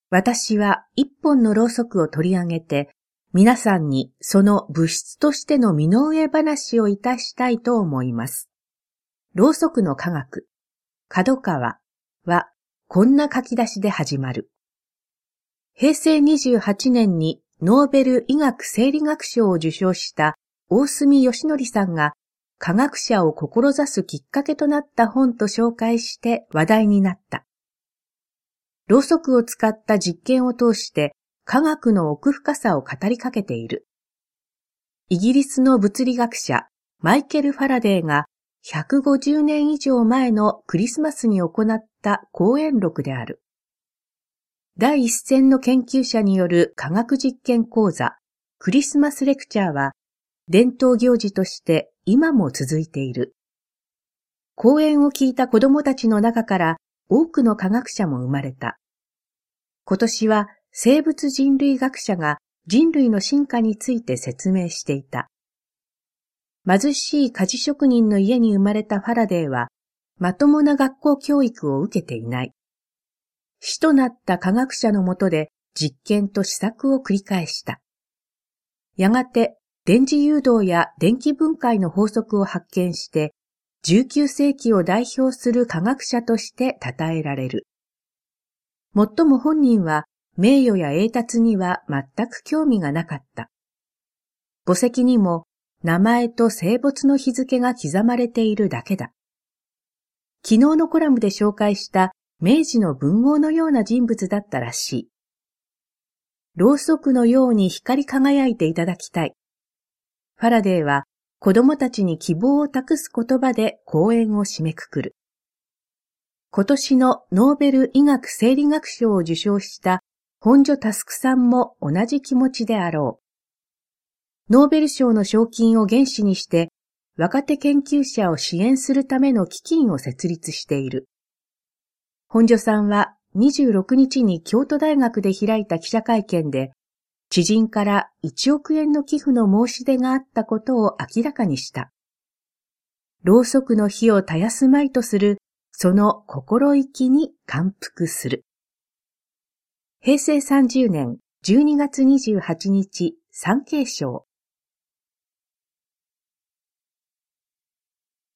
私は一本のろうそくを取り上げて、皆さんにその物質としての身の上話をいたしたいと思います。ろうそくの科学、角川はこんな書き出しで始まる。平成28年にノーベル医学生理学賞を受賞した大隅義則さんが科学者を志すきっかけとなった本と紹介して話題になった。ろうそくを使った実験を通して科学の奥深さを語りかけている。イギリスの物理学者マイケル・ファラデーが150年以上前のクリスマスに行った講演録である。第一線の研究者による科学実験講座クリスマスレクチャーは伝統行事として今も続いている。講演を聞いた子どもたちの中から多くの科学者も生まれた。今年は生物人類学者が人類の進化について説明していた。貧しい鍛冶職人の家に生まれたファラデーは、まともな学校教育を受けていない。師となった科学者のもとで実験と試作を繰り返した。やがて電磁誘導や電気分解の法則を発見して、19世紀を代表する科学者として称えられる。もっとも本人は名誉や栄達には全く興味がなかった。墓石にも名前と生没の日付が刻まれているだけだ。昨日のコラムで紹介した明治の文豪のような人物だったらしい。ろうそくのように光り輝いていただきたい。ファラデーは子供たちに希望を託す言葉で講演を締めくくる。今年のノーベル医学生理学賞を受賞した本庶佑さんも同じ気持ちであろう。ノーベル賞の賞金を原資にして若手研究者を支援するための基金を設立している。本庶さんは26日に京都大学で開いた記者会見で、知人から1億円の寄付の申し出があったことを明らかにした。ろうそくの火を絶やすまいとするその心意気に感服する。平成30年12月28日、産経省。